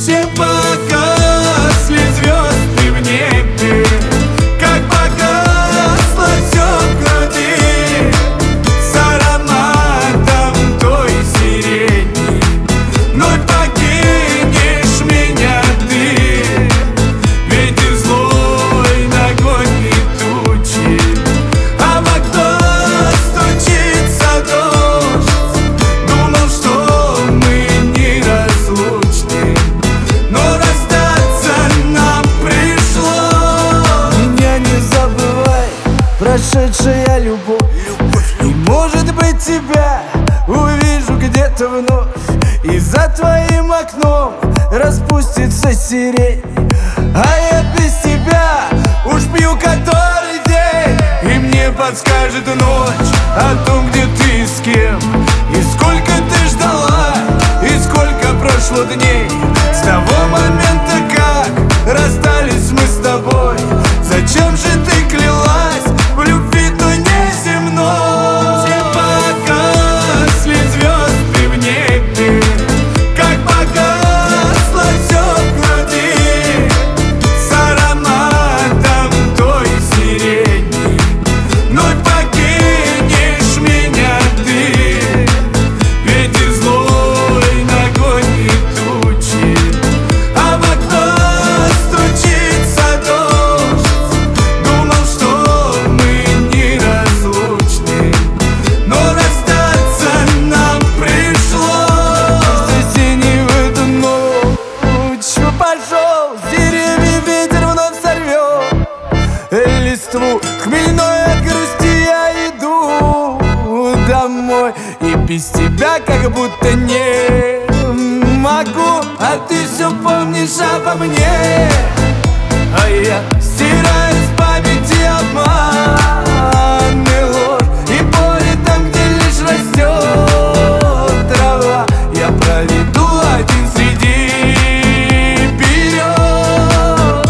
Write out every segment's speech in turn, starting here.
Все погасли звезды в небе, как погасло все в груди, с ароматом той сирени. Вновь покинешь меня ты, ветер злой нагонит тучи, а в окно стучится дождь. Думал, что мы неразлучны, но расстаться нам пришлось. Меня не забывай, прошедшая любовь, и может быть тебя увижу где-то вновь, и за твоим окном распустится сирень, а я без тебя уж пью который день. И мне подскажет ночь о том, где ты с кем, и сколько ты ждала, и сколько прошло дней с того момента, как расстались мы с тобой. Зачем же ты клялась в любви той неземной? Все погасли звезды в небе, как погасло все в груди, с ароматом той сирени. Вновь покинешь меня ты, ветер злой нагонит тучи, а в окно стучится дождь. Думал, что мы неразлучны, но расстаться нам пришлось. Осенний в эту ночь пошел, с деревьев ветер вновь сорвет листву. Хмельной от грусти я иду домой, и без тебя как будто не могу. А ты все помнишь обо мне, а я стираю с памяти обман и ложь, и поле там, где лишь растет трава, я проведу один среди берез.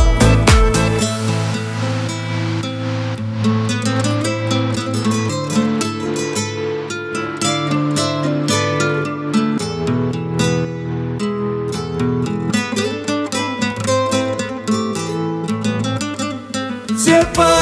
Все